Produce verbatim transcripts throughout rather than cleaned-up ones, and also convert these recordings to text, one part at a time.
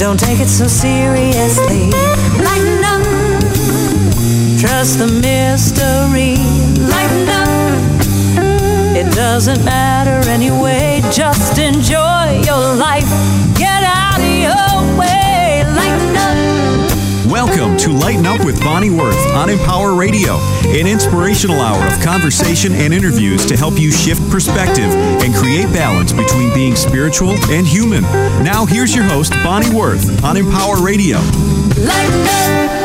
Don't take it so seriously. Lighten up. Trust the mystery. Lighten up. It doesn't matter anyway. Just enjoy your life. Get out of your way. Lighten up. Welcome to Lighten Up with Bonnie Worth on Empower Radio, an inspirational hour of conversation and interviews to help you shift perspective and create balance between being spiritual and human. Now here's your host, Bonnie Worth on Empower Radio. Lighten up.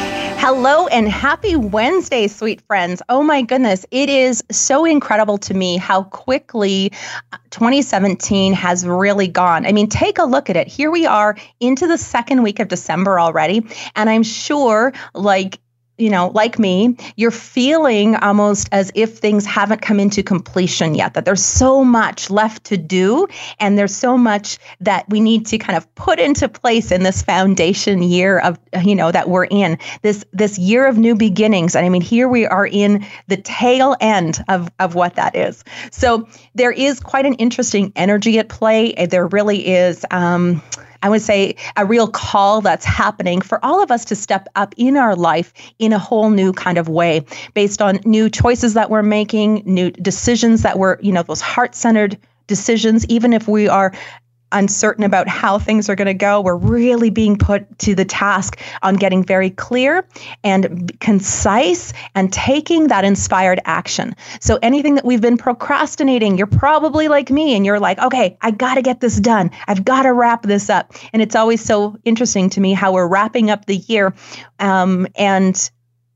Hello and happy Wednesday, sweet friends. Oh my goodness, it is so incredible to me how quickly twenty seventeen has really gone. I mean, take a look at it. Here we are into the second week of December already. And I'm sure, like, you know, like me, you're feeling almost as if things haven't come into completion yet, that there's so much left to do. And there's so much that we need to kind of put into place in this foundation year of, you know, that we're in this, this year of new beginnings. And I mean, here we are in the tail end of, of what that is. So there is quite an interesting energy at play. There really is, um, I would say, a real call that's happening for all of us to step up in our life in a whole new kind of way, based on new choices that we're making, new decisions that we're, you know, those heart-centered decisions. Even if we are uncertain about how things are going to go, we're really being put to the task on getting very clear and concise and taking that inspired action. So anything that we've been procrastinating, you're probably like me and you're like, okay, I got to get this done. I've got to wrap this up. And it's always so interesting to me how we're wrapping up the year um, and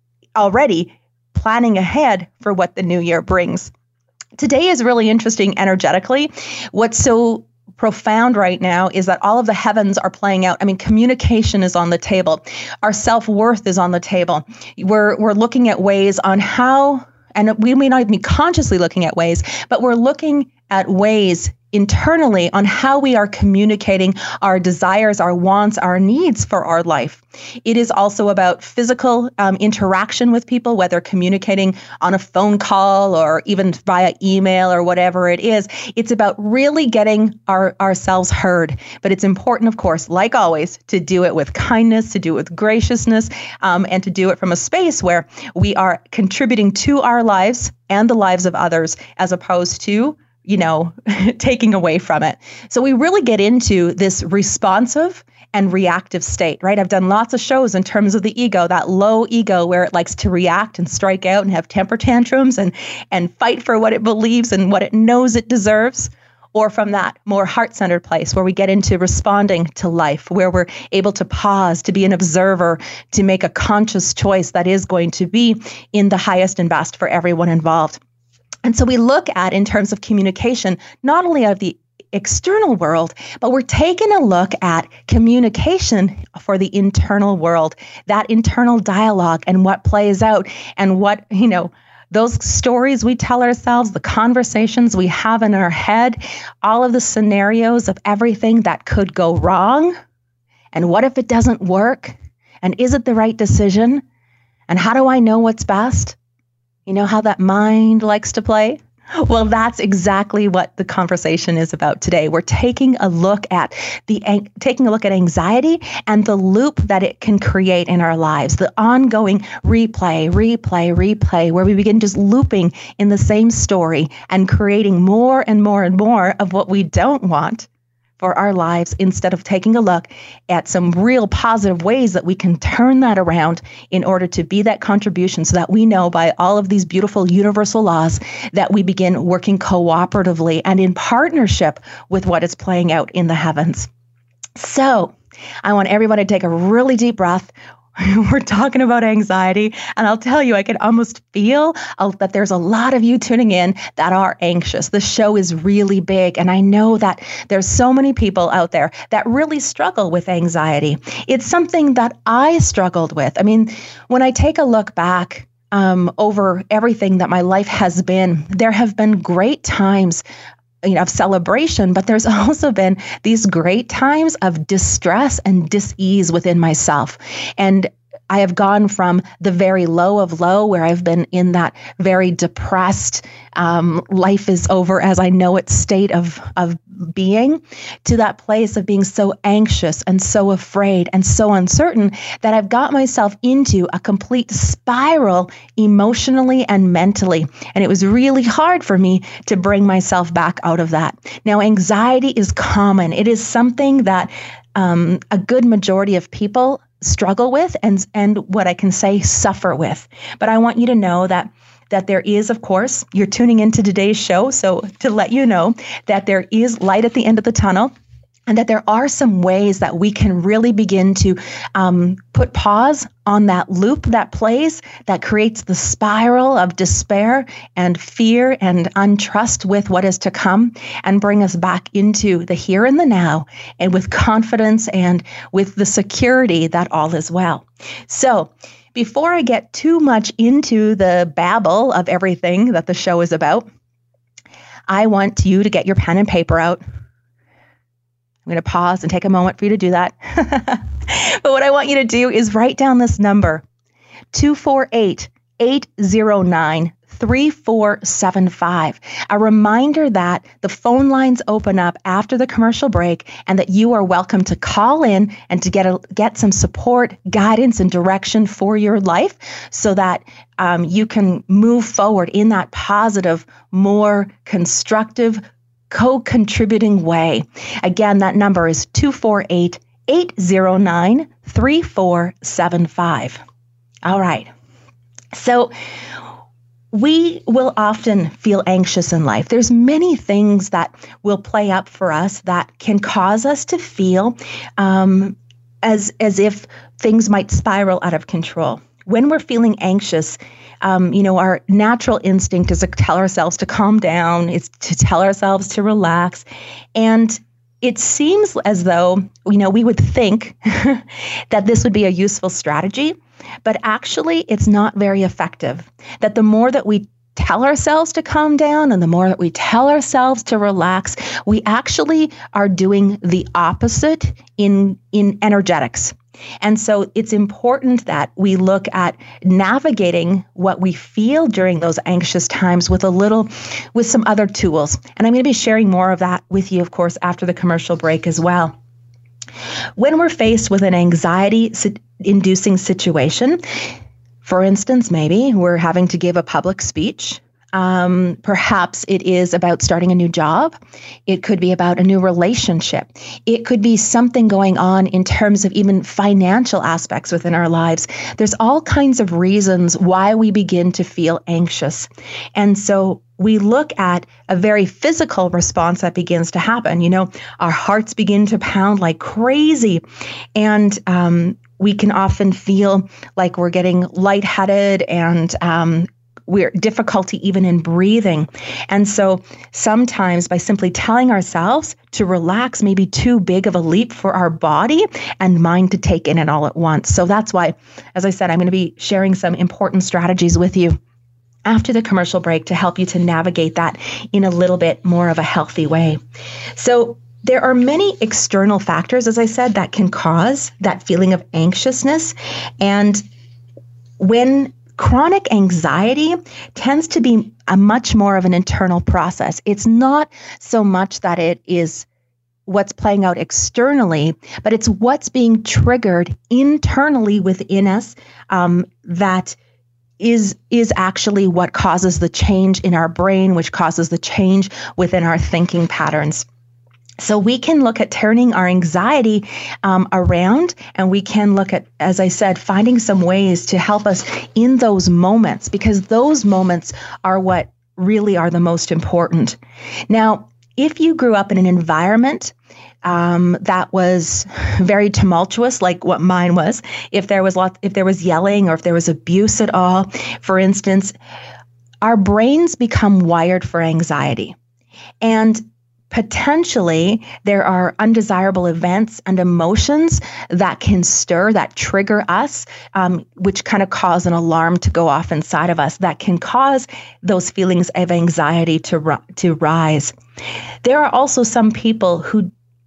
already planning ahead for what the new year brings. Today is really interesting energetically. What's so profound right now is that all of the heavens are playing out. I mean, communication is on the table. Our self-worth is on the table. We're we're looking at ways on how, and we may not even be consciously looking at ways, but we're looking at ways internally on how we are communicating our desires, our wants, our needs for our life. It is also about physical um, interaction with people, whether communicating on a phone call or even via email or whatever it is. It's about really getting our ourselves heard. But it's important, of course, like always, to do it with kindness, to do it with graciousness, um, and to do it from a space where we are contributing to our lives and the lives of others, as opposed to you know, taking away from it. So we really get into this responsive and reactive state, right? I've done lots of shows in terms of the ego, that low ego where it likes to react and strike out and have temper tantrums and, and fight for what it believes and what it knows it deserves. Or from that more heart-centered place where we get into responding to life, where we're able to pause, to be an observer, to make a conscious choice that is going to be in the highest and best for everyone involved. And so we look at, in terms of communication, not only of the external world, but we're taking a look at communication for the internal world, that internal dialogue and what plays out and what, you know, those stories we tell ourselves, the conversations we have in our head, all of the scenarios of everything that could go wrong. And what if it doesn't work? And is it the right decision? And how do I know what's best? You know how that mind likes to play? Well, that's exactly what the conversation is about today. We're taking a look at the taking a look at anxiety and the loop that it can create in our lives, the ongoing replay, replay, replay, where we begin just looping in the same story and creating more and more and more of what we don't want for our lives, instead of taking a look at some real positive ways that we can turn that around in order to be that contribution, so that we know by all of these beautiful universal laws that we begin working cooperatively and in partnership with what is playing out in the heavens. So I want everybody to take a really deep breath. We're talking about anxiety, and I'll tell you, I can almost feel uh, that there's a lot of you tuning in that are anxious. The show is really big, and I know that there's so many people out there that really struggle with anxiety. It's something that I struggled with. I mean, when I take a look back um, over everything that my life has been, there have been great times, you know, of celebration, but there's also been these great times of distress and dis-ease within myself. And I have gone from the very low of low, where I've been in that very depressed, um, life is over as I know it state of, of being, to that place of being so anxious and so afraid and so uncertain that I've got myself into a complete spiral emotionally and mentally. And it was really hard for me to bring myself back out of that. Now, anxiety is common. It is something that um, a good majority of people struggle with and, and what I can say suffer with. But I want you to know that that there is, of course, you're tuning into today's show, so to let you know that there is light at the end of the tunnel, and that there are some ways that we can really begin to um, put pause on that loop that plays, that creates the spiral of despair and fear and untrust with what is to come, and bring us back into the here and the now, and with confidence and with the security that all is well. So, before I get too much into the babble of everything that the show is about, I want you to get your pen and paper out. I'm going to pause and take a moment for you to do that. But what I want you to do is write down this number, two four eight, eight zero nine, three four seven five. A reminder that the phone lines open up after the commercial break, and that you are welcome to call in and to get a, get some support, guidance, and direction for your life, so that um, you can move forward in that positive, more constructive, co-contributing way. Again, that number is two four eight, eight zero nine, three four seven five. All right. So, we will often feel anxious in life. There's many things that will play up for us that can cause us to feel um, as as if things might spiral out of control. When we're feeling anxious, um, you know, our natural instinct is to tell ourselves to calm down, it's to tell ourselves to relax. And it seems as though, you know, we would think that this would be a useful strategy, but actually it's not very effective. That the more that we tell ourselves to calm down and the more that we tell ourselves to relax, we actually are doing the opposite in, in energetics. And so it's important that we look at navigating what we feel during those anxious times with a little, with some other tools. And I'm going to be sharing more of that with you, of course, after the commercial break as well. When we're faced with an anxiety-inducing situation, for instance, maybe we're having to give a public speech. Um, perhaps it is about starting a new job. It could be about a new relationship. It could be something going on in terms of even financial aspects within our lives. There's all kinds of reasons why we begin to feel anxious. And so we look at a very physical response that begins to happen. You know, our hearts begin to pound like crazy. And um, we can often feel like we're getting lightheaded and um we're difficulty even in breathing. And so sometimes by simply telling ourselves to relax may be too big of a leap for our body and mind to take in it all at once. So that's why, as I said, I'm going to be sharing some important strategies with you after the commercial break to help you to navigate that in a little bit more of a healthy way. So there are many external factors, as I said, that can cause that feeling of anxiousness. And when chronic anxiety tends to be a much more of an internal process. It's not so much that it is what's playing out externally, but it's what's being triggered internally within us um, that is is actually what causes the change in our brain, which causes the change within our thinking patterns. So we can look at turning our anxiety um, around, and we can look at, as I said, finding some ways to help us in those moments, because those moments are what really are the most important. Now, if you grew up in an environment um, that was very tumultuous, like what mine was, if there was lots, if there was yelling or if there was abuse at all, for instance, our brains become wired for anxiety. And potentially, there are undesirable events and emotions that can stir, that trigger us, um, which kind of cause an alarm to go off inside of us, that can cause those feelings of anxiety to ri- to rise. There are also some people who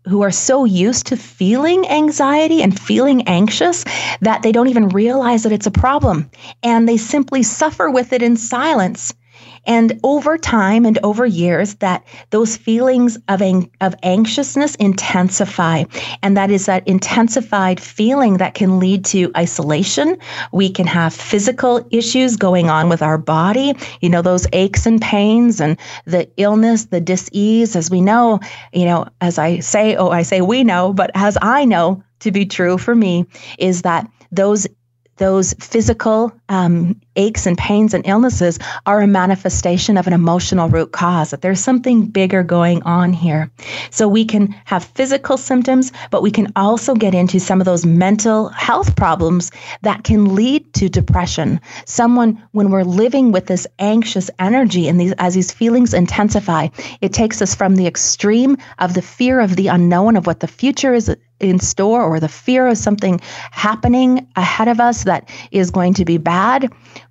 who are so used to feeling anxiety and feeling anxious that they don't even realize that it's a problem. And they simply suffer with it in silence. And over time and over years, that those feelings of, ang- of anxiousness intensify. And that is that intensified feeling that can lead to isolation. We can have physical issues going on with our body, you know, those aches and pains and the illness, the dis-ease, as we know, you know, as I say, oh, I say we know, but as I know to be true for me, is that those Those physical um, aches and pains and illnesses are a manifestation of an emotional root cause, that there's something bigger going on here. So we can have physical symptoms, but we can also get into some of those mental health problems that can lead to depression. Someone, when we're living with this anxious energy and these, as these feelings intensify, it takes us from the extreme of the fear of the unknown, of what the future is in store, or the fear of something happening ahead of us that is going to be bad,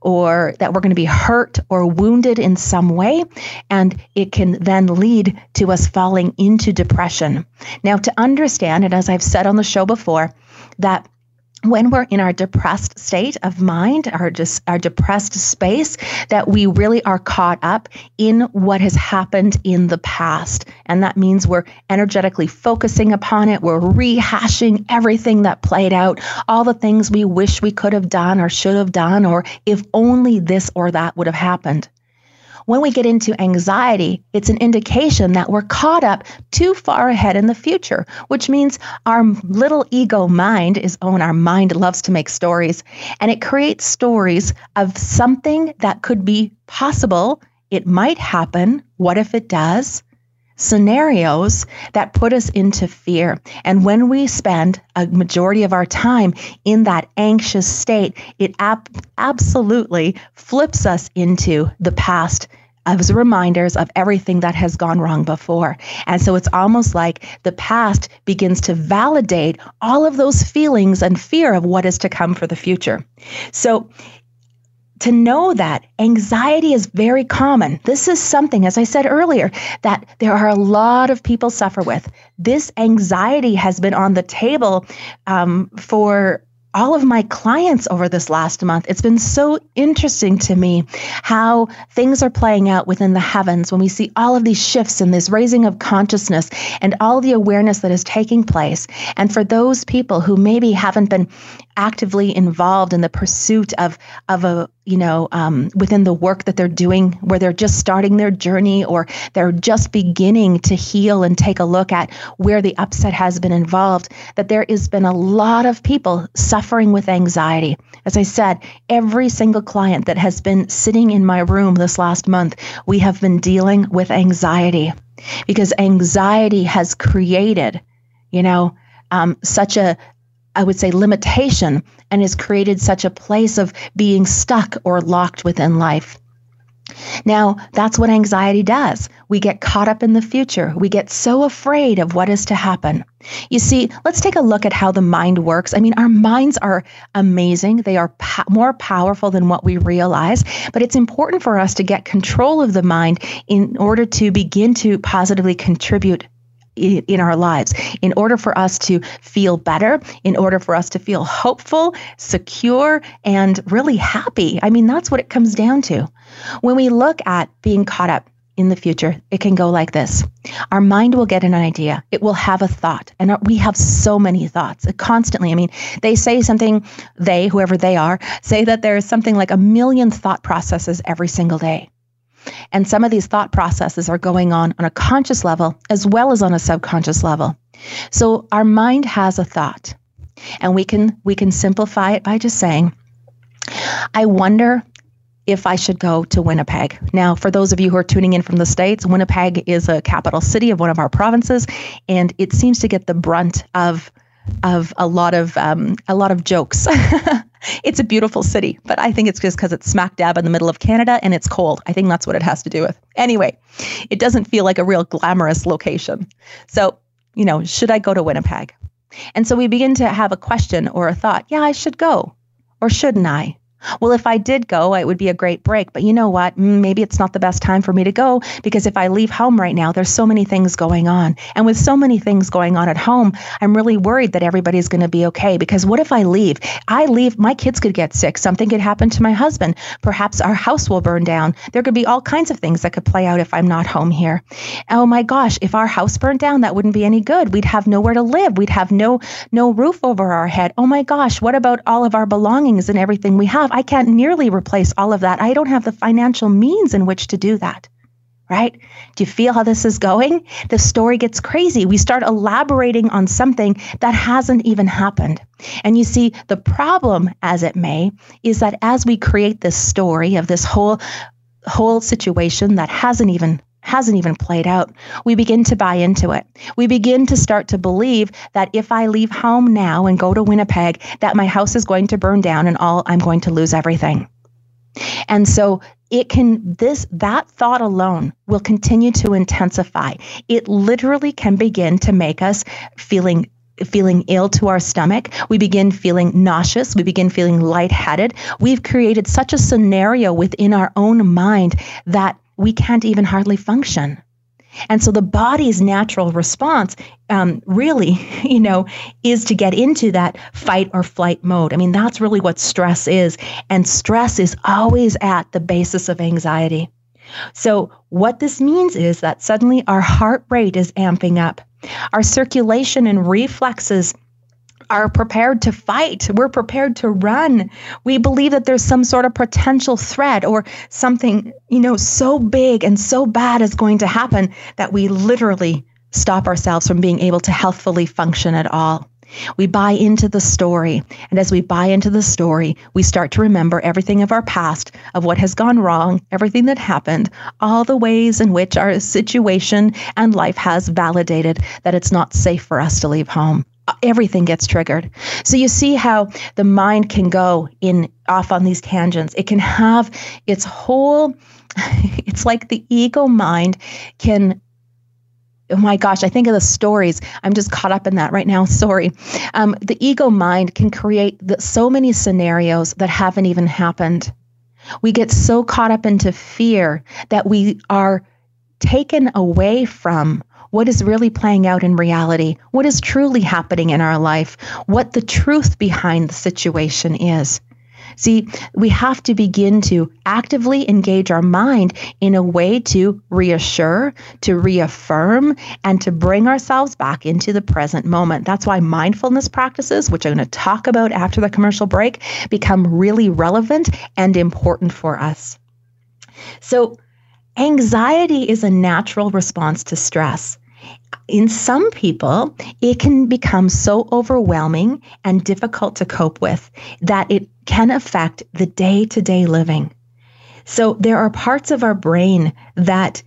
or that we're going to be hurt or wounded in some way. And it can then lead to us falling into depression. Now, to understand, and as I've said on the show before, that when we're in our depressed state of mind, our just our depressed space, that we really are caught up in what has happened in the past. And that means we're energetically focusing upon it. We're rehashing everything that played out, all the things we wish we could have done or should have done, or if only this or that would have happened. When we get into anxiety, it's an indication that we're caught up too far ahead in the future, which means our little ego mind is, oh, and our mind loves to make stories, and it creates stories of something that could be possible. It might happen. What if it does? Scenarios that put us into fear. And when we spend a majority of our time in that anxious state, it ab- absolutely flips us into the past as reminders of everything that has gone wrong before. And so it's almost like the past begins to validate all of those feelings and fear of what is to come for the future. So to know that anxiety is very common. This is something, as I said earlier, that there are a lot of people suffer with. This anxiety has been on the table um, for all of my clients over this last month. It's been so interesting to me how things are playing out within the heavens when we see all of these shifts and this raising of consciousness and all the awareness that is taking place. And for those people who maybe haven't been actively involved in the pursuit of of a, you know, um, within the work that they're doing, where they're just starting their journey, or they're just beginning to heal and take a look at where the upset has been involved, that there has been a lot of people suffering with anxiety. As I said, every single client that has been sitting in my room this last month, we have been dealing with anxiety, because anxiety has created, you know, um, such a I would say limitation, and has created such a place of being stuck or locked within life. Now, that's what anxiety does. We get caught up in the future. We get so afraid of what is to happen. You see, let's take a look at how the mind works. I mean, our minds are amazing. They are po- more powerful than what we realize, but it's important for us to get control of the mind in order to begin to positively contribute in our lives, in order for us to feel better, in order for us to feel hopeful, secure, and really happy. I mean, that's what it comes down to. When we look at being caught up in the future, it can go like this. Our mind will get an idea. It will have a thought. And we have so many thoughts constantly. I mean, they say something, they, whoever they are, say that there's something like a million thought processes every single day. And some of these thought processes are going on on a conscious level as well as on a subconscious level. So our mind has a thought, and we can we can simplify it by just saying, I wonder if I should go to Winnipeg. Now, for those of you who are tuning in from the States, Winnipeg is a capital city of one of our provinces, and it seems to get the brunt of of a lot of um, a lot of jokes. It's a beautiful city, but I think it's just because it's smack dab in the middle of Canada and it's cold. I think that's what it has to do with. Anyway, it doesn't feel like a real glamorous location. So, you know, should I go to Winnipeg? And so we begin to have a question or a thought. Yeah, I should go. Or shouldn't I? Well, if I did go, it would be a great break. But you know what? Maybe it's not the best time for me to go, because if I leave home right now, there's so many things going on. And with so many things going on at home, I'm really worried that everybody's going to be okay. Because what if I leave? I leave, my kids could get sick. Something could happen to my husband. Perhaps our house will burn down. There could be all kinds of things that could play out if I'm not home here. Oh my gosh, if our house burned down, that wouldn't be any good. We'd have nowhere to live. We'd have no no roof over our head. Oh my gosh, what about all of our belongings and everything we have? I can't nearly replace all of that. I don't have the financial means in which to do that, right? Do you feel how this is going? The story gets crazy. We start elaborating on something that hasn't even happened. And you see, the problem, as it may, is that as we create this story of this whole, whole situation that hasn't even hasn't even played out, we begin to buy into it. We begin to start to believe that if I leave home now and go to Winnipeg, that my house is going to burn down and all I'm going to lose everything. And so it can, this, that thought alone will continue to intensify. It literally can begin to make us feeling feeling ill to our stomach. We begin feeling nauseous. We begin feeling lightheaded. We've created such a scenario within our own mind that we can't even hardly function. And so the body's natural response um, really, you know, is to get into that fight or flight mode. I mean, that's really what stress is. And stress is always at the basis of anxiety. So what this means is that suddenly our heart rate is amping up. Our circulation and reflexes are prepared to fight. We're prepared to run. We believe that there's some sort of potential threat or something, you know, so big and so bad is going to happen that we literally stop ourselves from being able to healthfully function at all. We buy into the story. And as we buy into the story, we start to remember everything of our past, of what has gone wrong, everything that happened, all the ways in which our situation and life has validated that it's not safe for us to leave home. Everything gets triggered. So you see how the mind can go in off on these tangents. It can have its whole, it's like the ego mind can, oh my gosh, I think of the stories. I'm just caught up in that right now. Sorry. Um, the ego mind can create the, so many scenarios that haven't even happened. We get so caught up into fear that we are taken away from what is really playing out in reality, what is truly happening in our life, what the truth behind the situation is. See, we have to begin to actively engage our mind in a way to reassure, to reaffirm, and to bring ourselves back into the present moment. That's why mindfulness practices, which I'm going to talk about after the commercial break, become really relevant and important for us. So, anxiety is a natural response to stress. In some people, it can become so overwhelming and difficult to cope with that it can affect the day-to-day living. So there are parts of our brain that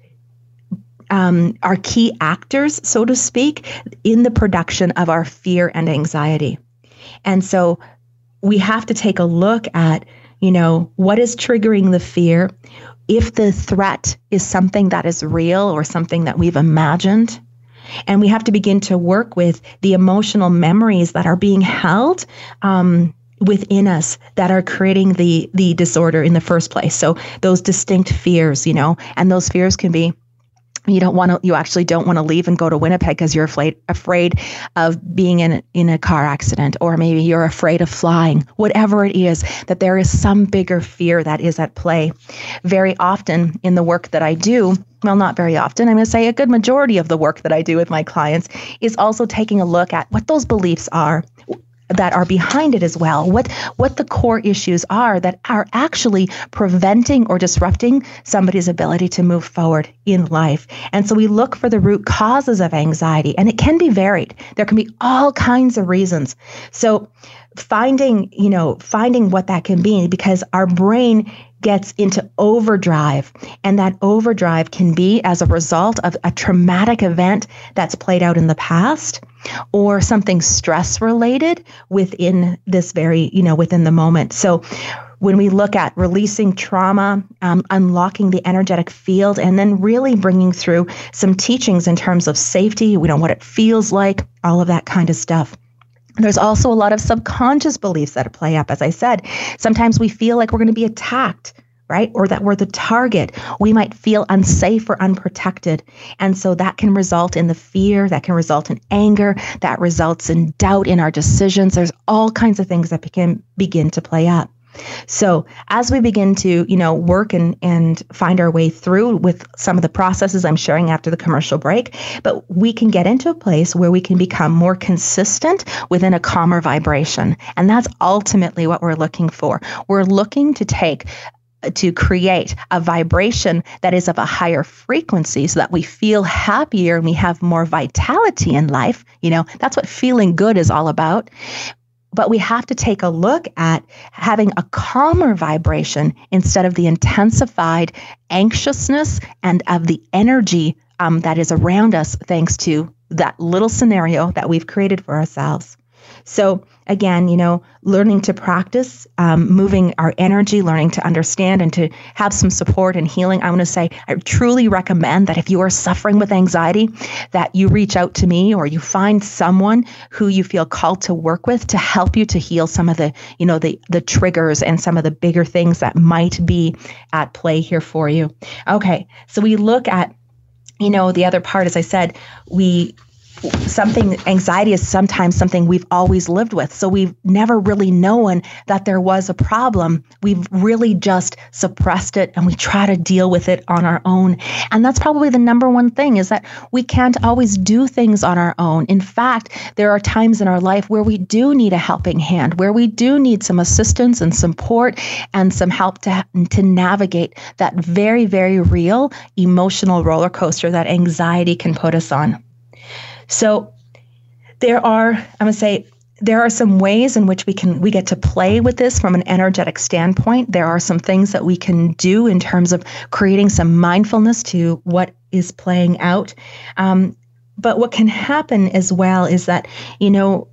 um, are key actors, so to speak, in the production of our fear and anxiety. And so we have to take a look at, you know, what is triggering the fear. If the threat is something that is real or something that we've imagined, and we have to begin to work with the emotional memories that are being held um, within us that are creating the the disorder in the first place. So those distinct fears, you know, and those fears can be, you don't want to, you actually don't want to leave and go to Winnipeg because you're afraid afraid of being in in a car accident, or maybe you're afraid of flying. Whatever it is, that there is some bigger fear that is at play. Very often in the work that I do, well, not very often, I'm going to say a good majority of the work that I do with my clients is also taking a look at what those beliefs are that are behind it as well, what what the core issues are that are actually preventing or disrupting somebody's ability to move forward in life. And so we look for the root causes of anxiety, and it can be varied. There can be all kinds of reasons. So finding, you know, finding what that can be, because our brain gets into overdrive, and that overdrive can be as a result of a traumatic event that's played out in the past, or something stress related within this very, you know, within the moment. So when we look at releasing trauma, um, unlocking the energetic field, and then really bringing through some teachings in terms of safety, we know what it feels like, all of that kind of stuff. There's also a lot of subconscious beliefs that play up. As I said, sometimes we feel like we're going to be attacked, right? Or that we're the target. We might feel unsafe or unprotected. And so that can result in the fear, that can result in anger, that results in doubt in our decisions. There's all kinds of things that can begin to play up. So as we begin to, you know, work and, and find our way through with some of the processes I'm sharing after the commercial break, but we can get into a place where we can become more consistent within a calmer vibration. And that's ultimately what we're looking for. We're looking to take to create a vibration that is of a higher frequency so that we feel happier and we have more vitality in life. You know, that's what feeling good is all about. But we have to take a look at having a calmer vibration instead of the intensified anxiousness and of the energy um, that is around us, thanks to that little scenario that we've created for ourselves. So again, you know, learning to practice, um, moving our energy, learning to understand and to have some support and healing. I want to say, I truly recommend that if you are suffering with anxiety, that you reach out to me or you find someone who you feel called to work with to help you to heal some of the, you know, the, the triggers and some of the bigger things that might be at play here for you. Okay. So we look at, you know, the other part, as I said, we something, anxiety is sometimes something we've always lived with. So we've never really known that there was a problem. We've really just suppressed it and we try to deal with it on our own. And that's probably the number one thing, is that we can't always do things on our own. In fact, there are times in our life where we do need a helping hand, where we do need some assistance and support and some help to, to navigate that very, very real emotional roller coaster that anxiety can put us on. So there are, I'm going to say, there are some ways in which we can we get to play with this from an energetic standpoint. There are some things that we can do in terms of creating some mindfulness to what is playing out. Um, but what can happen as well is that, you know,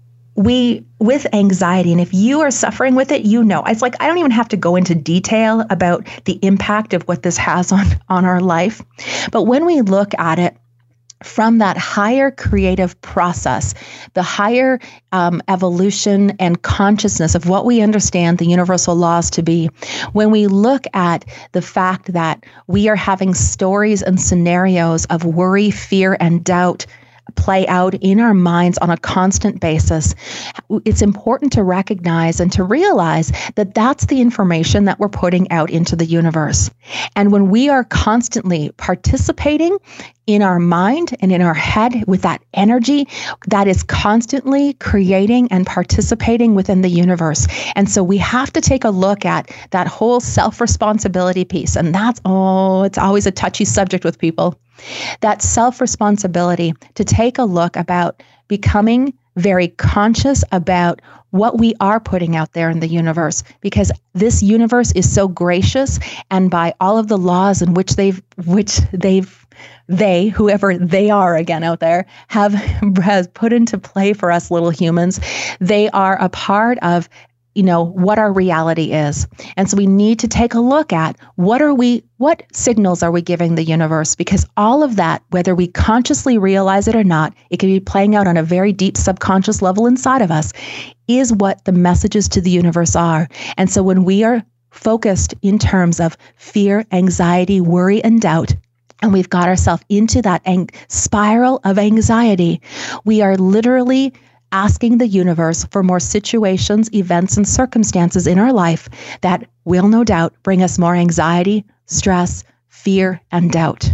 we, with anxiety, and if you are suffering with it, you know, it's like, I don't even have to go into detail about the impact of what this has on, on our life. But when we look at it from that higher creative process, the higher um, evolution and consciousness of what we understand the universal laws to be, when we look at the fact that we are having stories and scenarios of worry, fear, and doubt play out in our minds on a constant basis, it's important to recognize and to realize that that's the information that we're putting out into the universe. And when we are constantly participating in our mind and in our head with that energy, that is constantly creating and participating within the universe. And so we have to take a look at that whole self-responsibility piece. And that's, oh, it's always a touchy subject with people. That self-responsibility to take a look about becoming very conscious about what we are putting out there in the universe, because this universe is so gracious, and by all of the laws in which they've, which they've, they, whoever they are again out there, have has put into play for us little humans, they are a part of, you know, what our reality is. And so we need to take a look at what are we, what signals are we giving the universe? Because all of that, whether we consciously realize it or not, it can be playing out on a very deep subconscious level inside of us, is what the messages to the universe are. And so when we are focused in terms of fear, anxiety, worry, and doubt, and we've got ourselves into that ang- spiral of anxiety, we are literally asking the universe for more situations, events, and circumstances in our life that will no doubt bring us more anxiety, stress, fear, and doubt.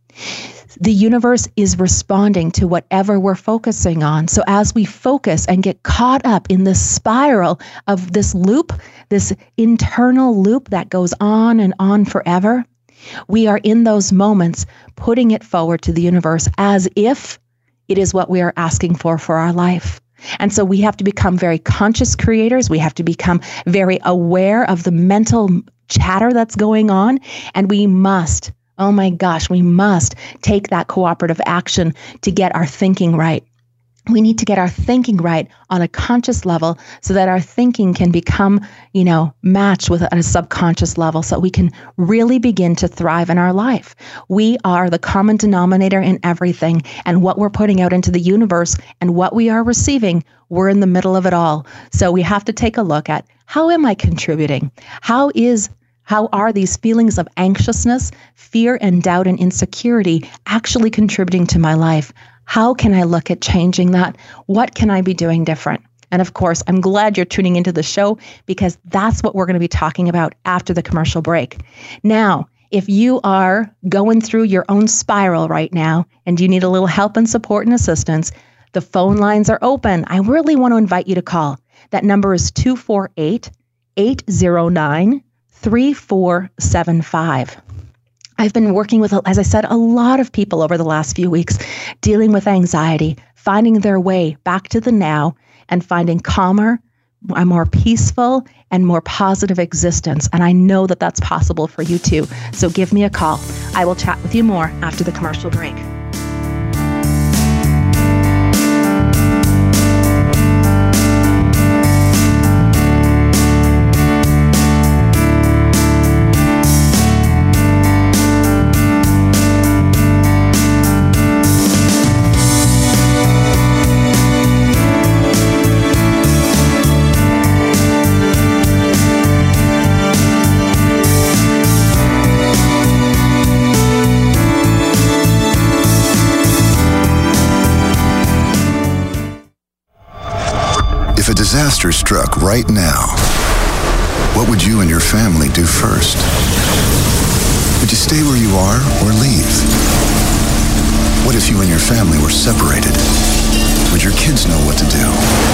The universe is responding to whatever we're focusing on. So as we focus and get caught up in this spiral of this loop, this internal loop that goes on and on forever, we are in those moments putting it forward to the universe as if it is what we are asking for for our life. And so we have to become very conscious creators. We have to become very aware of the mental chatter that's going on. And we must, oh my gosh, we must take that cooperative action to get our thinking right. we need to get our thinking right on a conscious level so that our thinking can become, you know, matched with at a subconscious level so we can really begin to thrive in our life. We are the common denominator in everything, and what we're putting out into the universe and what we are receiving, we're in the middle of it all. So we have to take a look at, how am I contributing? How is How are these feelings of anxiousness, fear, and doubt and insecurity actually contributing to my life? How can I look at changing that? What can I be doing different? And of course, I'm glad you're tuning into the show, because that's what we're going to be talking about after the commercial break. Now, if you are going through your own spiral right now and you need a little help and support and assistance, the phone lines are open. I really want to invite you to call. That number is two four eight, eight zero nine, three four seven five. I've been working with, as I said, a lot of people over the last few weeks dealing with anxiety, finding their way back to the now and finding calmer, a more peaceful and more positive existence. And I know that that's possible for you too. So give me a call. I will chat with you more after the commercial break. If a disaster struck right now, what would you and your family do first? Would you stay where you are or leave? What if you and your family were separated? Would your kids know what to do?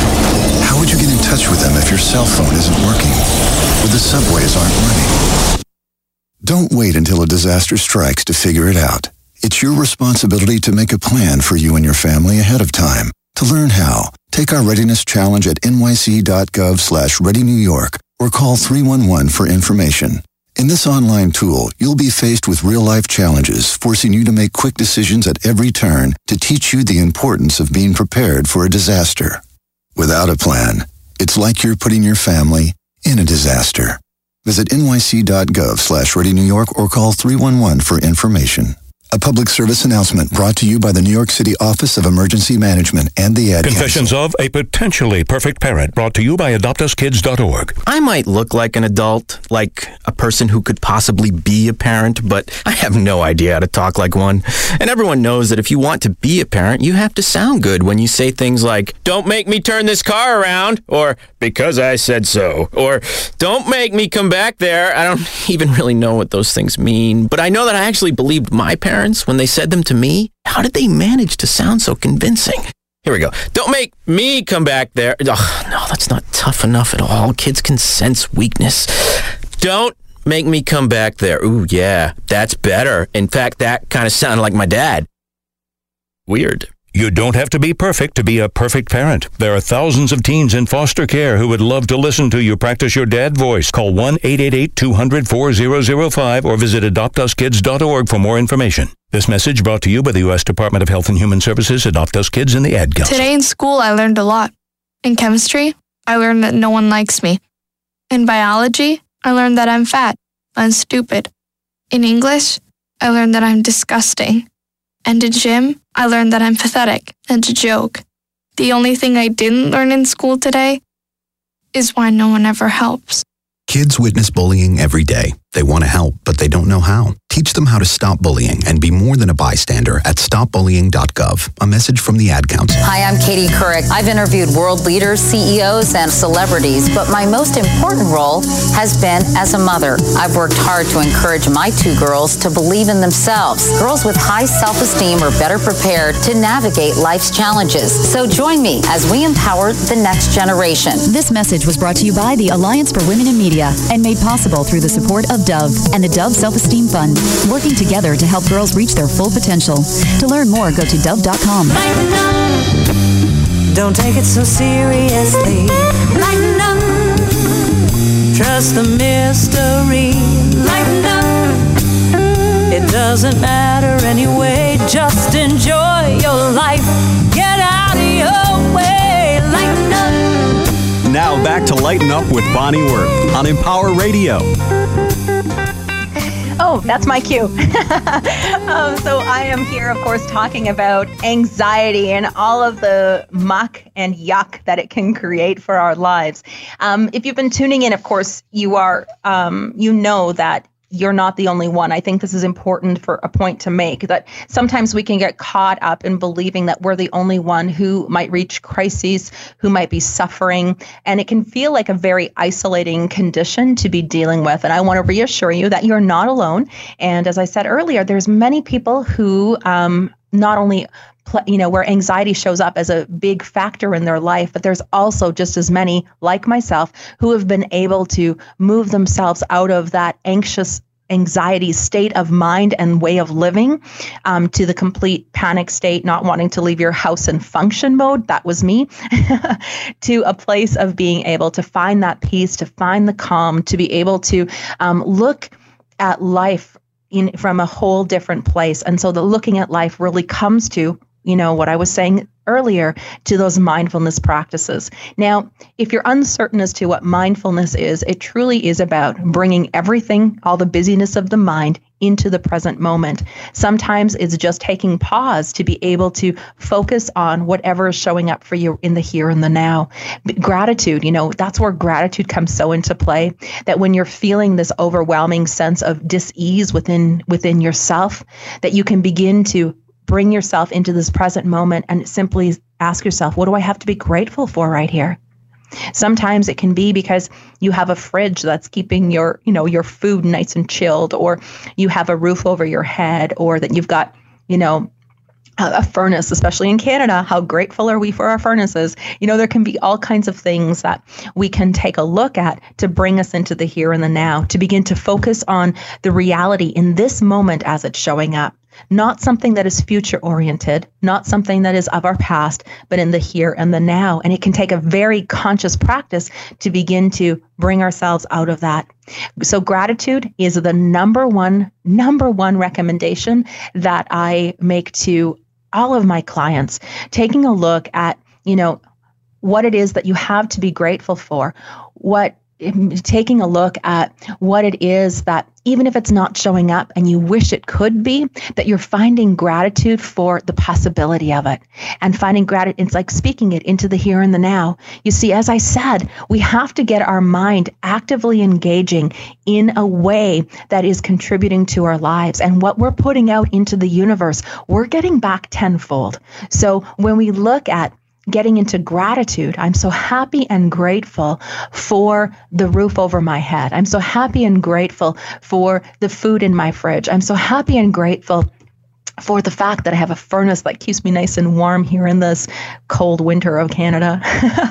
How would you get in touch with them if your cell phone isn't working or the subways aren't running? Don't wait until a disaster strikes to figure it out. It's your responsibility to make a plan for you and your family ahead of time. To learn how, take our readiness challenge at nyc.gov slash ready New York or call three one one for information. In this online tool, you'll be faced with real-life challenges, forcing you to make quick decisions at every turn to teach you the importance of being prepared for a disaster. Without a plan, it's like you're putting your family in a disaster. Visit nyc.gov slash ready New York or call three one one for information. A public service announcement brought to you by the New York City Office of Emergency Management and the Ad Confessions Council. of a Potentially Perfect Parent, brought to you by adopt us kids dot org. I might look like an adult, like a person who could possibly be a parent, but I have no idea how to talk like one. And everyone knows that if you want to be a parent, you have to sound good when you say things like, "Don't make me turn this car around," or "Because I said so," or "Don't make me come back there." I don't even really know what those things mean, but I know that I actually believed my parents when they said them to me. How did they manage to sound so convincing? Here we go. "Don't make me come back there." Ugh, no, that's not tough enough at all. Kids can sense weakness. "Don't make me come back there." Ooh, yeah, that's better. In fact, that kind of sounded like my dad. Weird. You don't have to be perfect to be a perfect parent. There are thousands of teens in foster care who would love to listen to you practice your dad voice. Call one eight eight eight, two hundred, four thousand five or visit adopt us kids dot org for more information. This message brought to you by the U S Department of Health and Human Services, Adopt Us Kids, and the Ad Council. Today in school, I learned a lot. In chemistry, I learned that no one likes me. In biology, I learned that I'm fat and stupid. In English, I learned that I'm disgusting. And in gym, I learned that I'm pathetic and a joke. The only thing I didn't learn in school today is why no one ever helps. Kids witness bullying every day. They want to help, but they don't know how. Teach them how to stop bullying and be more than a bystander at stop bullying dot gov. A message from the Ad Council. Hi, I'm Katie Couric. I've interviewed world leaders, C E Os, and celebrities, but my most important role has been as a mother. I've worked hard to encourage my two girls to believe in themselves. Girls with high self-esteem are better prepared to navigate life's challenges. So join me as we empower the next generation. This message was brought to you by the Alliance for Women in Media and made possible through the support of Dove and the Dove Self-Esteem Fund, working together to help girls reach their full potential. To learn more, go to dove dot com. Don't take it so seriously. Lighten up. Trust the mystery. Lighten up. It doesn't matter anyway. Just enjoy your life. Get out of your Lighten Up with Bonnie Worth on Empower Radio. Oh, that's my cue. um, so I am here, of course, talking about anxiety and all of the muck and yuck that it can create for our lives. Um, if you've been tuning in, of course, you are, um, you know that you're not the only one. I think this is important for a point to make, that sometimes we can get caught up in believing that we're the only one who might reach crises, who might be suffering, and it can feel like a very isolating condition to be dealing with. And I want to reassure you that you're not alone. And as I said earlier, there's many people who um, not only you know, where anxiety shows up as a big factor in their life, but there's also just as many, like myself, who have been able to move themselves out of that anxious anxiety state of mind and way of living um, to the complete panic state, not wanting to leave your house in function mode. That was me. To a place of being able to find that peace, to find the calm, to be able to um, look at life in from a whole different place. And so the looking at life really comes to, you know, what I was saying earlier, to those mindfulness practices. Now, if you're uncertain as to what mindfulness is, it truly is about bringing everything, all the busyness of the mind, into the present moment. Sometimes it's just taking pause to be able to focus on whatever is showing up for you in the here and the now. But gratitude, you know, that's where gratitude comes so into play, that when you're feeling this overwhelming sense of dis-ease within within yourself, that you can begin to bring yourself into this present moment and simply ask yourself, what do I have to be grateful for right here? Sometimes it can be because you have a fridge that's keeping your, you know, your food nice and chilled, or you have a roof over your head, or that you've got, you know, a, a furnace, especially in Canada. How grateful are we for our furnaces? You know, there can be all kinds of things that we can take a look at to bring us into the here and the now, to begin to focus on the reality in this moment as it's showing up. Not something that is future oriented, not something that is of our past, but in the here and the now. And it can take a very conscious practice to begin to bring ourselves out of that. So gratitude is the number one, number one recommendation that I make to all of my clients. Taking a look at, you know, what it is that you have to be grateful for, what taking a look at what it is that, even if it's not showing up and you wish it could be, that you're finding gratitude for the possibility of it, and finding gratitude. It's like speaking it into the here and the now. You see, as I said, we have to get our mind actively engaging in a way that is contributing to our lives. And what we're putting out into the universe, we're getting back tenfold. So when we look at getting into gratitude, I'm so happy and grateful for the roof over my head. I'm so happy and grateful for the food in my fridge. I'm so happy and grateful for the fact that I have a furnace that keeps me nice and warm here in this cold winter of Canada.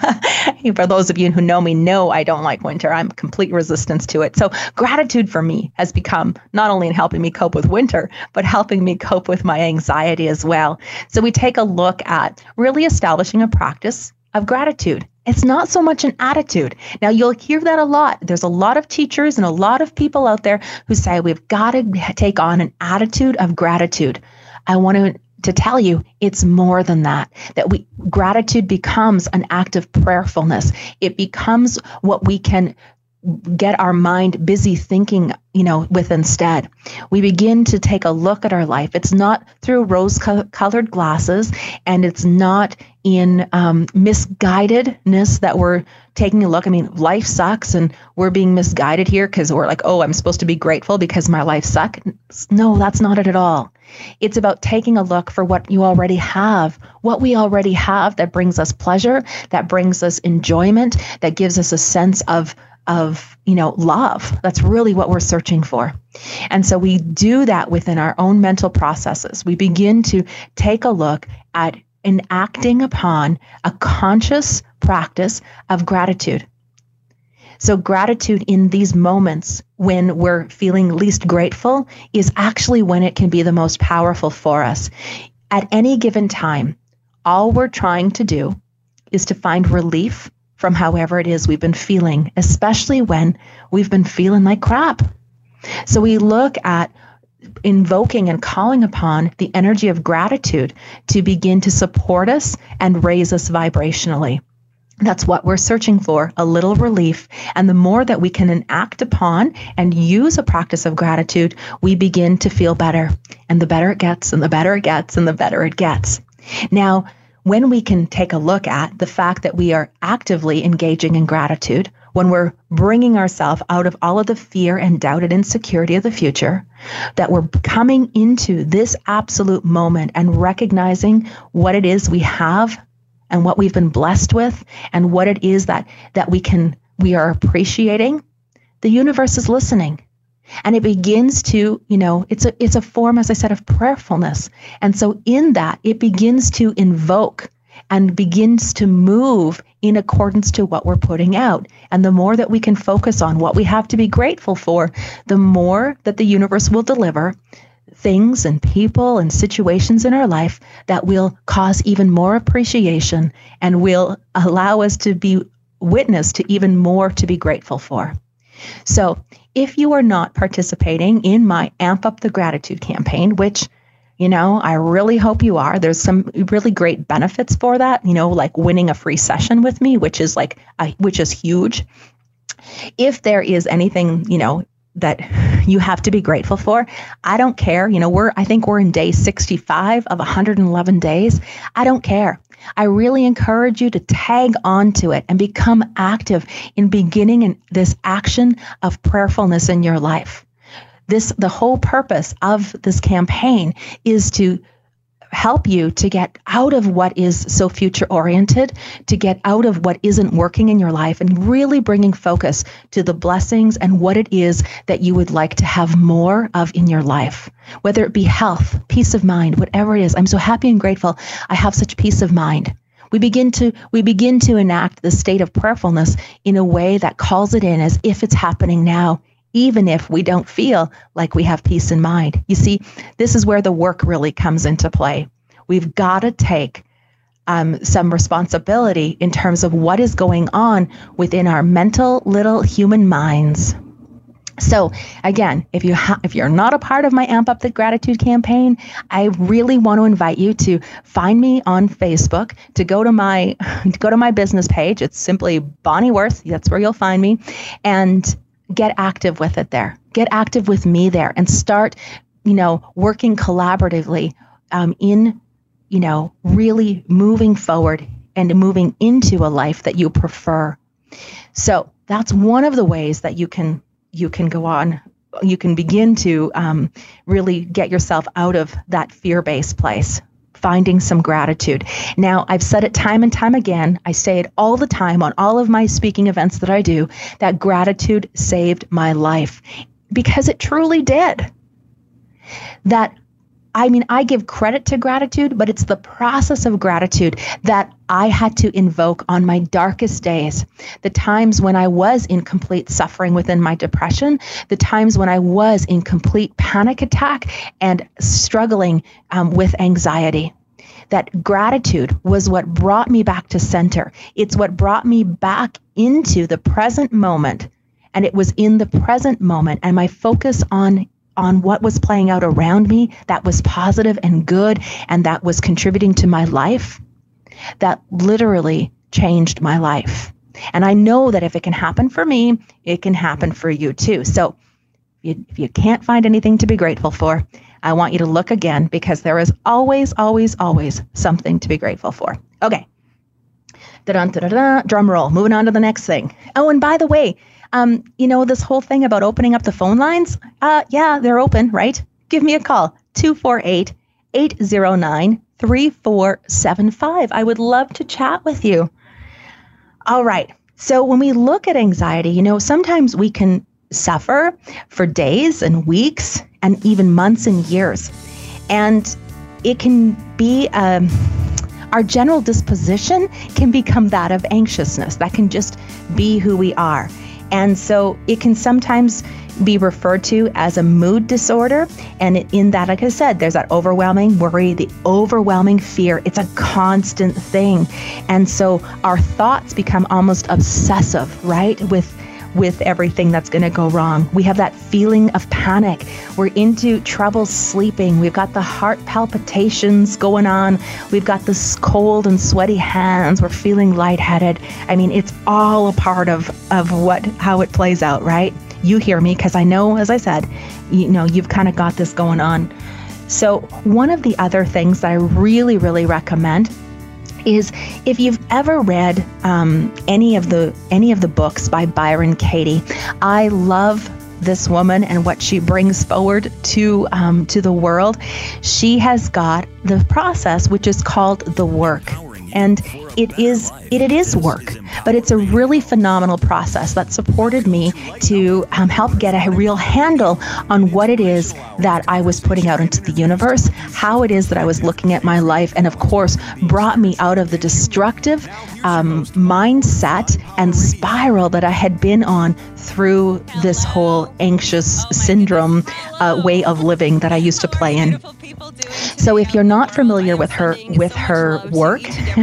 For those of you who know me, know I don't like winter. I'm complete resistance to it. So gratitude for me has become not only in helping me cope with winter, but helping me cope with my anxiety as well. So we take a look at really establishing a practice of gratitude. It's not so much an attitude. Now, you'll hear that a lot. There's a lot of teachers and a lot of people out there who say we've got to take on an attitude of gratitude. I want to, to tell you, it's more than that, that we gratitude becomes an act of prayerfulness. It becomes what we can get our mind busy thinking, you know, with instead. We begin to take a look at our life. It's not through rose-colored glasses, and it's not in um, misguidedness that we're taking a look. I mean, life sucks, and we're being misguided here because we're like, oh, I'm supposed to be grateful because my life sucks. No, that's not it at all. It's about taking a look for what you already have, what we already have that brings us pleasure, that brings us enjoyment, that gives us a sense of of, you know, love. That's really what we're searching for. And so we do that within our own mental processes. We begin to take a look at enacting upon a conscious practice of gratitude. So gratitude in these moments when we're feeling least grateful is actually when it can be the most powerful for us. At any given time, all we're trying to do is to find relief from however it is we've been feeling, especially when we've been feeling like crap. So we look at invoking and calling upon the energy of gratitude to begin to support us and raise us vibrationally. That's what we're searching for, a little relief. And the more that we can enact upon and use a practice of gratitude, we begin to feel better. And the better it gets, and the better it gets, and the better it gets. Now, when we can take a look at the fact that we are actively engaging in gratitude, when we're bringing ourselves out of all of the fear and doubt and insecurity of the future, that we're coming into this absolute moment and recognizing what it is we have and what we've been blessed with and what it is that that we can we are appreciating, the universe is listening. And it begins to, you know, it's a it's a form, as I said, of prayerfulness. And so in that, it begins to invoke and begins to move in accordance to what we're putting out. And the more that we can focus on what we have to be grateful for, the more that the universe will deliver things and people and situations in our life that will cause even more appreciation and will allow us to be witness to even more to be grateful for. So if you are not participating in my Amp Up the Gratitude campaign, which, you know, I really hope you are, there's some really great benefits for that, you know, like winning a free session with me, which is like, a, which is huge. If there is anything, you know, that you have to be grateful for, I don't care. You know, we're, I think we're in day sixty-five of one hundred eleven days. I don't care. I really encourage you to tag on to it and become active in beginning in this action of prayerfulness in your life. This, the whole purpose of this campaign is to help you to get out of what is so future oriented, to get out of what isn't working in your life and really bringing focus to the blessings and what it is that you would like to have more of in your life, whether it be health, peace of mind, whatever it is. I'm so happy and grateful I have such peace of mind. We begin to we begin to enact the state of prayerfulness in a way that calls it in as if it's happening now, even if we don't feel like we have peace in mind. You see, this is where the work really comes into play. We've got to take um, some responsibility in terms of what is going on within our mental little human minds. So again, if you ha- if you're not a part of my Amp Up the Gratitude campaign, I really want to invite you to find me on Facebook, to go to my to go to my business page. It's simply Bonnie Worth. That's where you'll find me, and get active with it there. Get active with me there and start, you know, working collaboratively um, in, you know, really moving forward and moving into a life that you prefer. So that's one of the ways that you can you can go on. You can begin to um, really get yourself out of that fear-based place, finding some gratitude. Now, I've said it time and time again. I say it all the time on all of my speaking events that I do, that gratitude saved my life, because it truly did. That, I mean, I give credit to gratitude, but it's the process of gratitude that I had to invoke on my darkest days, the times when I was in complete suffering within my depression, the times when I was in complete panic attack and struggling um, with anxiety. That gratitude was what brought me back to center. It's what brought me back into the present moment. And it was in the present moment and my focus on on what was playing out around me that was positive and good and that was contributing to my life, that literally changed my life. And I know that if it can happen for me, it can happen for you too. So if you, if you can't find anything to be grateful for, I want you to look again, because there is always, always, always something to be grateful for. Okay. Da-dun, da-da-da, drum roll. Moving on to the next thing. Oh, and by the way, Um, you know, this whole thing about opening up the phone lines, uh, yeah, they're open, right? Give me a call, two four eight, eight zero nine, three four seven five. I would love to chat with you. All right. So when we look at anxiety, you know, sometimes we can suffer for days and weeks and even months and years. And it can be, um, our general disposition can become that of anxiousness. That can just be who we are. And so it can sometimes be referred to as a mood disorder. And in that, like I said, there's that overwhelming worry, the overwhelming fear. It's a constant thing. And so our thoughts become almost obsessive, right? With with everything that's going to go wrong. We have that feeling of panic. We're into trouble sleeping. We've got the heart palpitations going on. We've got this cold and sweaty hands. We're feeling lightheaded. I mean, it's all a part of, of what how it plays out, right? You hear me, because I know, as I said, you know, you've kind of got this going on. So one of the other things that I really, really recommend is if you've ever read um, any of the any of the books by Byron Katie. I love this woman and what she brings forward to um, to the world. She has got the process which is called the work. And it is it, it is work, but it's a really phenomenal process that supported me to um, help get a real handle on what it is that I was putting out into the universe, how it is that I was looking at my life, and of course brought me out of the destructive um, mindset and spiral that I had been on through this whole anxious syndrome uh, way of living that I used to play in. So if you're not familiar with her with her work,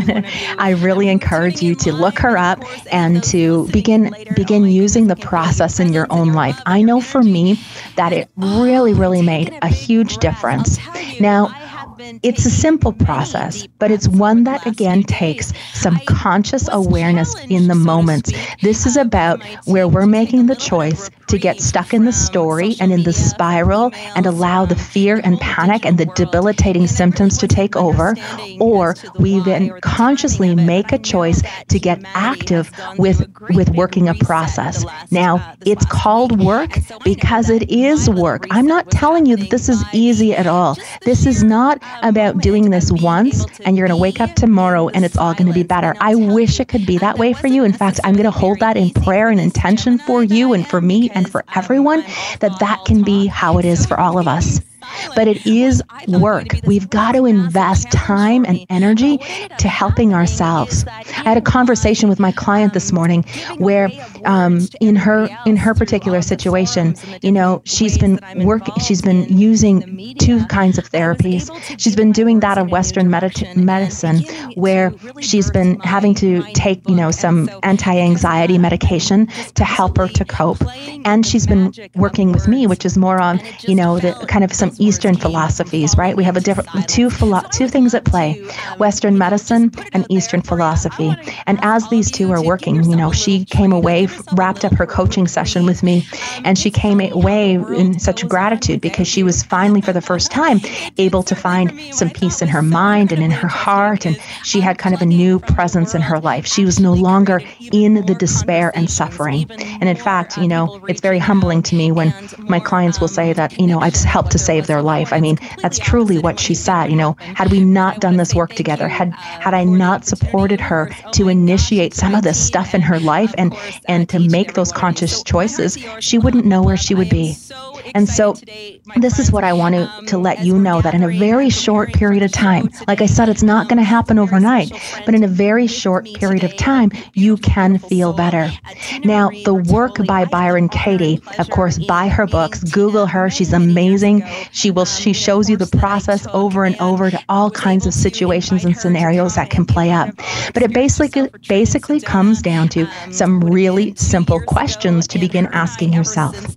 I really encourage you to look her up and to begin begin using the process in your own life. I know for me that it really, really made a huge difference. Now, it's a simple process, but it's one that, again, takes some conscious awareness in the moment. This is about where we're making the choice to get stuck in the story and in the spiral and allow the fear and panic and the debilitating symptoms to take over, or we then consciously make a choice to get active with, with working a process. Now, it's called work because it is work. I'm not telling you that this is easy at all. This is not about doing this once and you're going to wake up tomorrow and it's all going to be better. I wish it could be that way for you. In fact, I'm going to hold that in prayer and intention for you and for me and for everyone, that that can be how it is for all of us. But it is work. We've got to invest time and energy to helping ourselves. I had a conversation with my client this morning where um, in her in her particular situation, you know, she's been working, she's been using two kinds of therapies. She's been doing that of Western medit- medicine where she's been having to take, you know, some anti-anxiety medication to help her to cope. And she's been working with me, which is more on, you know, the kind of some Eastern philosophies, right? We have a different two philo- two things at play: Western medicine and Eastern philosophy. And as these two are working, you know, she came away, wrapped up her coaching session with me, and she came away in such gratitude because she was finally, for the first time, able to find some peace in her mind and in her heart, and she had kind of a new presence in her life. She was no longer in the despair and suffering. And in fact, you know, it's very humbling to me when my clients will say that, you know, I've helped to save their life. I mean, that's truly what she said. You know, had we not done this work together, had had I not supported her to initiate some of this stuff in her life and and to make those conscious choices, she wouldn't know where she would be. And so this is what I want to, to let you know, that in a very short period of time, like I said, it's not going to happen overnight, but in a very short period of time, you can feel better. Now, the work by Byron Katie, of course, buy her books, Google her. She's amazing. She will. She shows you the process over and over to all kinds of situations and scenarios that can play out. But it basically basically comes down to some really simple questions to begin asking yourself.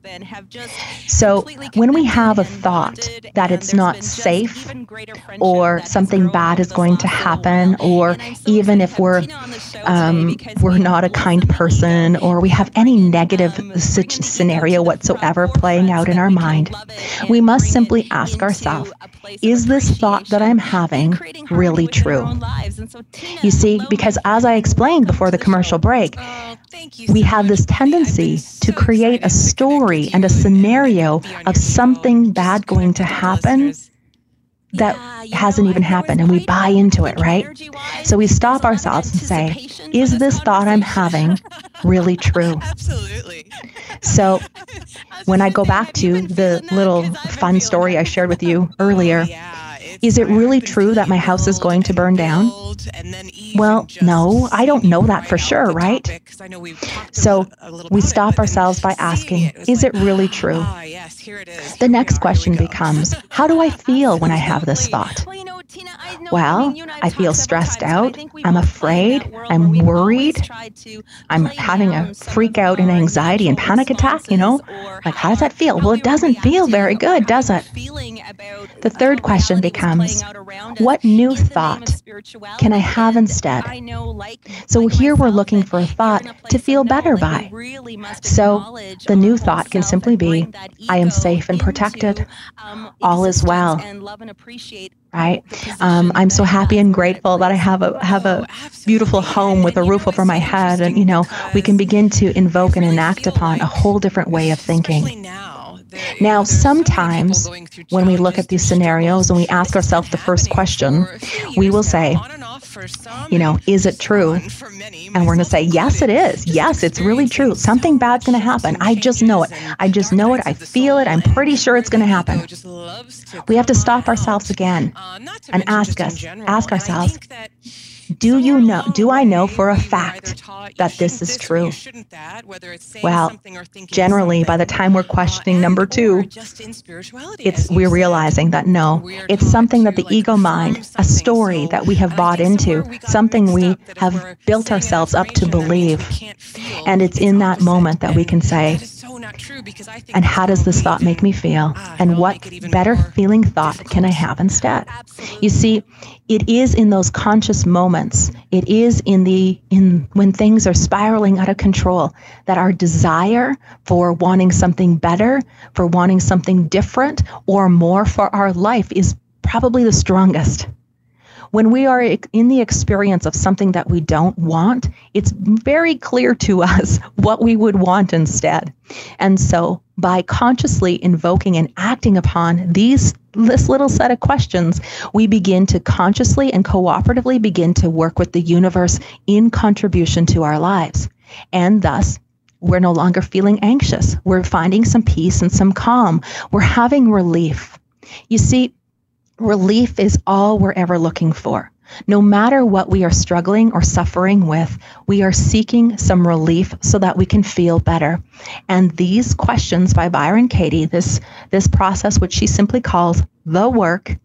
So when we have a thought that it's not safe, or something bad is going to happen, or even if we're um, we're not a kind person, or we have any negative scenario whatsoever playing out in our mind, we must simply ask ourselves, is this thought that I'm having really true? You see, because as I explained before the commercial break, we have this tendency to create a story and a scenario of something bad going to happen that hasn't even happened, and we buy into it, right? So we stop ourselves and say, is this thought I'm having really true? Absolutely. So when I go back to the little fun story I shared with you earlier, is it really true that my house is going to burn down? Well, no, I don't know that for sure, right? So we stop ourselves by asking, is it really true? The next question becomes, how do I feel when I have this thought? Well, I feel stressed out. I'm afraid. I'm worried. I'm having a freak out and anxiety and panic attack, you know? Like, how does that feel? Well, it doesn't feel very good, does it? The third question becomes, what new thought can I have instead? So here we're looking for a thought to feel better by. So the new thought can simply be, I am safe and protected. All is well. Right? Um, I'm so happy and grateful that I have a have a beautiful home with a roof over my head. And, you know, we can begin to invoke and enact upon a whole different way of thinking. Now, sometimes when we look at these scenarios and we ask ourselves the first question, we will say, you know, is it true? And we're going to say, yes, it is. Yes, it's really true. Something bad's going to happen. I just know it. I just know it. I feel it. I'm pretty sure it's going to happen. We have to stop ourselves again and ask us, ask ourselves, do you know, do I know for a fact that this is true? Well, generally, by the time we're questioning number two, it's we're realizing that no, it's something that the ego mind, a story that we have bought into, something we have built ourselves up to believe. And it's in that moment that we can say, and how does this thought make me feel? And what better feeling thought can I have instead? You see, it is in those conscious moments, it is in the in when things are spiraling out of control, that our desire for wanting something better, for wanting something different or more for our life is probably the strongest. When we are in the experience of something that we don't want, it's very clear to us what we would want instead. And so by consciously invoking and acting upon these this little set of questions, we begin to consciously and cooperatively begin to work with the universe in contribution to our lives. And thus, we're no longer feeling anxious. We're finding some peace and some calm. We're having relief. You see, relief is all we're ever looking for. No matter what we are struggling or suffering with, we are seeking some relief so that we can feel better. And these questions by Byron Katie, this, this process, which she simply calls the work,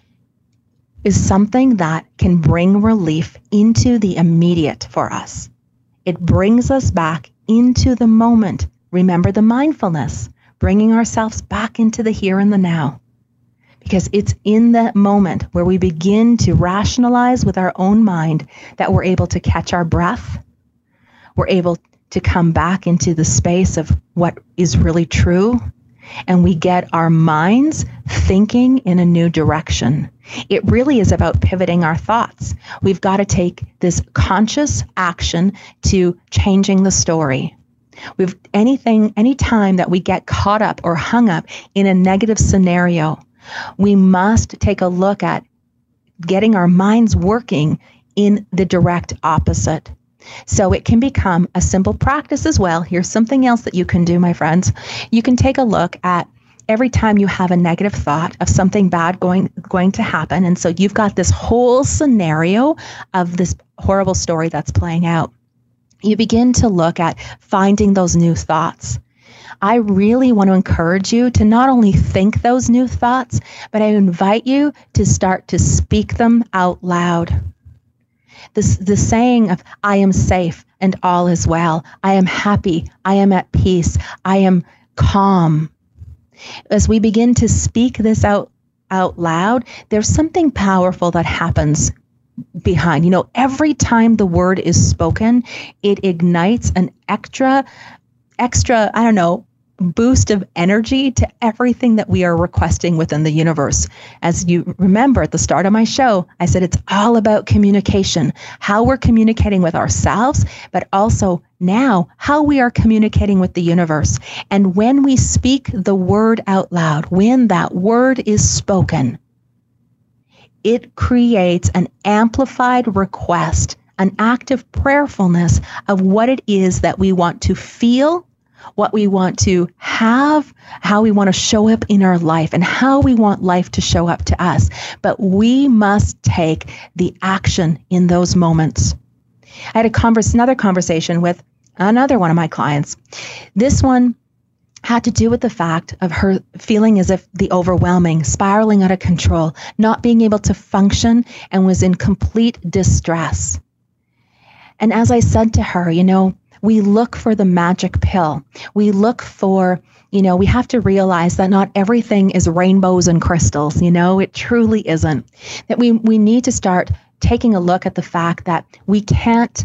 is something that can bring relief into the immediate for us. It brings us back into the moment. Remember the mindfulness, bringing ourselves back into the here and the now. Because it's in that moment where we begin to rationalize with our own mind that we're able to catch our breath. We're able to come back into the space of what is really true. And we get our minds thinking in a new direction. It really is about pivoting our thoughts. We've got to take this conscious action to changing the story. We've anything, any time that we get caught up or hung up in a negative scenario, we must take a look at getting our minds working in the direct opposite. So it can become a simple practice as well. Here's something else that you can do, my friends. You can take a look at every time you have a negative thought of something bad going going to happen. And so you've got this whole scenario of this horrible story that's playing out. You begin to look at finding those new thoughts. I really want to encourage you to not only think those new thoughts, but I invite you to start to speak them out loud. This, the saying of, I am safe and all is well. I am happy. I am at peace. I am calm. As we begin to speak this out, out loud, there's something powerful that happens behind. You know, every time the word is spoken, it ignites an extra, extra, I don't know, boost of energy to everything that we are requesting within the universe. As you remember at the start of my show, I said it's all about communication, how we're communicating with ourselves, but also now how we are communicating with the universe. And when we speak the word out loud, when that word is spoken, it creates an amplified request, an active prayerfulness of what it is that we want to feel, what we want to have, how we want to show up in our life, and how we want life to show up to us. But we must take the action in those moments. I had a converse, another conversation with another one of my clients. This one had to do with the fact of her feeling as if the overwhelming, spiraling out of control, not being able to function, and was in complete distress. And as I said to her, you know, we look for the magic pill. We look for, you know, we have to realize that not everything is rainbows and crystals. You know, it truly isn't. That we we need to start taking a look at the fact that we can't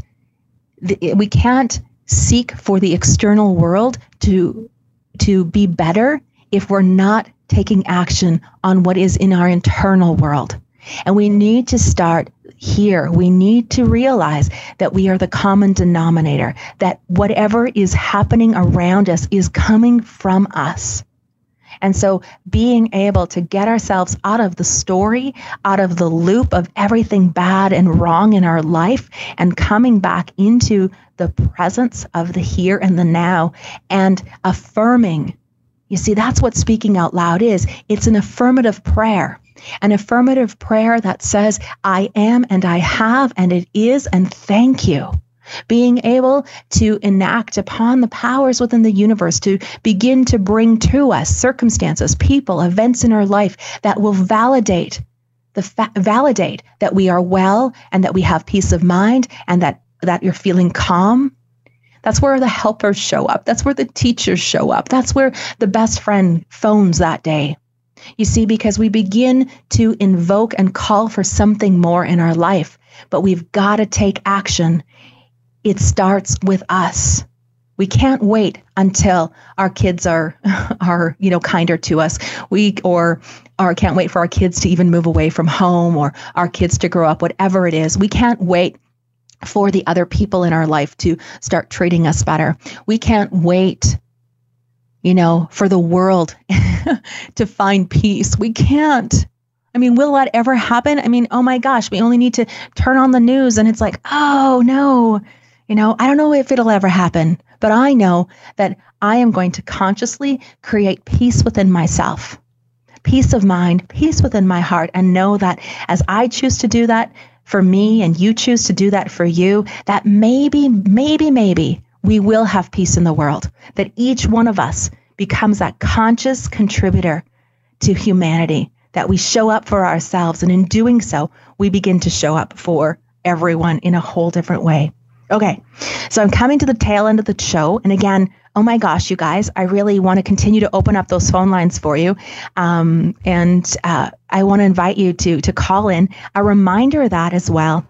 we can't seek for the external world to to be better if we're not taking action on what is in our internal world. And we need to start here. We need to realize that we are the common denominator, that whatever is happening around us is coming from us. And so being able to get ourselves out of the story, out of the loop of everything bad and wrong in our life, and coming back into the presence of the here and the now, and affirming. You see, that's what speaking out loud is. It's an affirmative prayer. An affirmative prayer that says, I am and I have and it is and thank you. Being able to enact upon the powers within the universe to begin to bring to us circumstances, people, events in our life that will validate the fa- validate that we are well and that we have peace of mind and that, that you're feeling calm. That's where the helpers show up. That's where the teachers show up. That's where the best friend phones that day. You see, because we begin to invoke and call for something more in our life, but we've got to take action. It starts with us. We can't wait until our kids are, are, you know, kinder to us. We or or can't wait for our kids to even move away from home, or our kids to grow up, whatever it is. We can't wait for the other people in our life to start treating us better. We can't wait, you know, for the world to find peace. We can't. I mean, will that ever happen? I mean, oh my gosh, we only need to turn on the news and it's like, oh no, you know, I don't know if it'll ever happen, but I know that I am going to consciously create peace within myself, peace of mind, peace within my heart, and know that as I choose to do that for me and you choose to do that for you, that maybe, maybe, maybe we will have peace in the world, that each one of us becomes that conscious contributor to humanity, that we show up for ourselves. And in doing so, we begin to show up for everyone in a whole different way. Okay, so I'm coming to the tail end of the show. And again, oh my gosh, you guys, I really want to continue to open up those phone lines for you. Um, and uh, I want to invite you to, to call in. A reminder of that as well.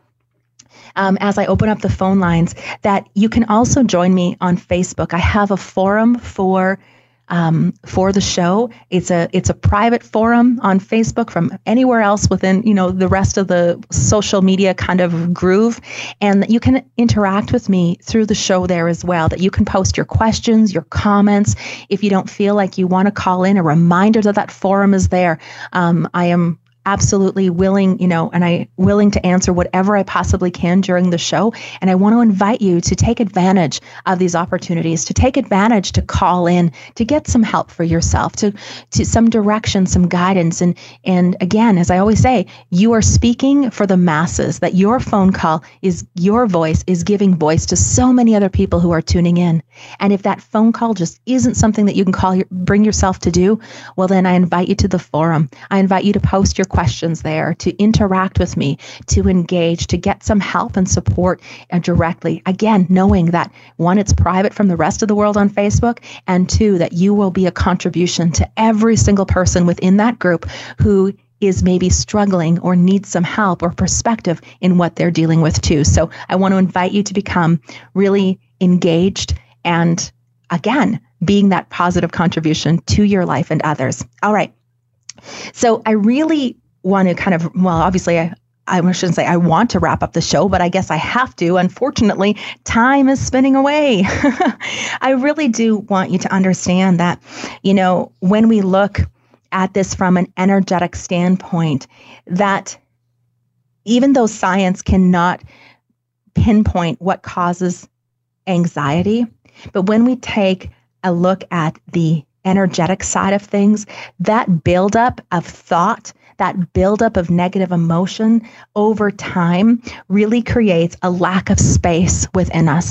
Um, as I open up the phone lines, that you can also join me on Facebook. I have a forum for um, for the show. It's a it's a private forum on Facebook from anywhere else within, you know, the rest of the social media kind of groove, and that you can interact with me through the show there as well. That you can post your questions, your comments. If you don't feel like you want to call in, a reminder that that forum is there. Um, I am absolutely willing, you know, and I willing to answer whatever I possibly can during the show. And I want to invite you to take advantage of these opportunities, to take advantage to call in, to get some help for yourself, to, to some direction, some guidance. And, and again, as I always say, you are speaking for the masses, that your phone call is, your voice is giving voice to so many other people who are tuning in. And if that phone call just isn't something that you can call, your, bring yourself to do, well, then I invite you to the forum. I invite you to post your questions there, to interact with me, to engage, to get some help and support uh, directly. Again, knowing that one, it's private from the rest of the world on Facebook, and two, that you will be a contribution to every single person within that group who is maybe struggling or needs some help or perspective in what they're dealing with too. So I want to invite you to become really engaged and, again, being that positive contribution to your life and others. All right. So I really want to kind of, well, obviously I, I shouldn't say I want to wrap up the show, but I guess I have to. Unfortunately, time is spinning away. I really do want you to understand that, you know, when we look at this from an energetic standpoint, that even though science cannot pinpoint what causes anxiety, but when we take a look at the energetic side of things, that buildup of thought, that buildup of negative emotion over time really creates a lack of space within us.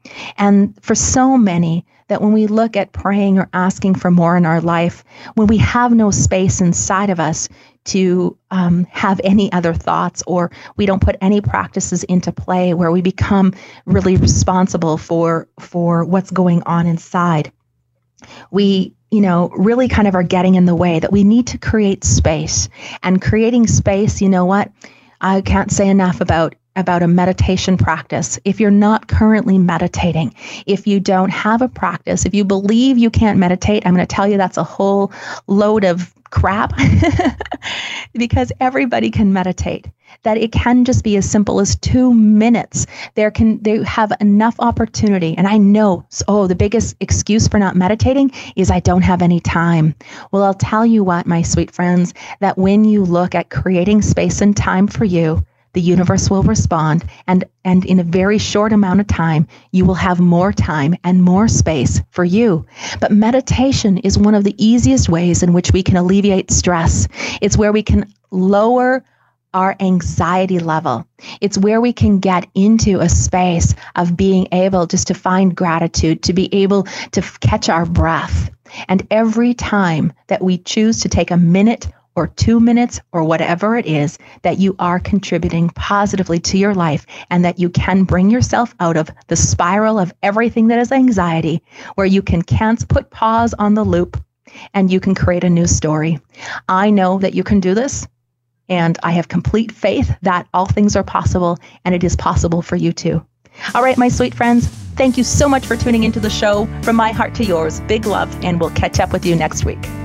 And for so many, that when we look at praying or asking for more in our life, when we have no space inside of us to um, have any other thoughts, or we don't put any practices into play where we become really responsible for for what's going on inside, we you know, really kind of are getting in the way, that we need to create space. And creating space, you know what? I can't say enough about about a meditation practice. If you're not currently meditating, if you don't have a practice, if you believe you can't meditate, I'm going to tell you that's a whole load of crap because everybody can meditate. That it can just be as simple as two minutes. There can they have enough opportunity. And I know, oh, the biggest excuse for not meditating is I don't have any time. Well, I'll tell you what, my sweet friends, that when you look at creating space and time for you, the universe will respond, and, and in a very short amount of time, you will have more time and more space for you. But meditation is one of the easiest ways in which we can alleviate stress. It's where we can lower our anxiety level. It's where we can get into a space of being able just to find gratitude, to be able to f- catch our breath. And every time that we choose to take a minute or two minutes or whatever it is, that you are contributing positively to your life, and that you can bring yourself out of the spiral of everything that is anxiety, where you can can't put pause on the loop and you can create a new story. I know that you can do this, and I have complete faith that all things are possible, and it is possible for you too. All right, my sweet friends, thank you so much for tuning into the show. From my heart to yours, big love, and we'll catch up with you next week.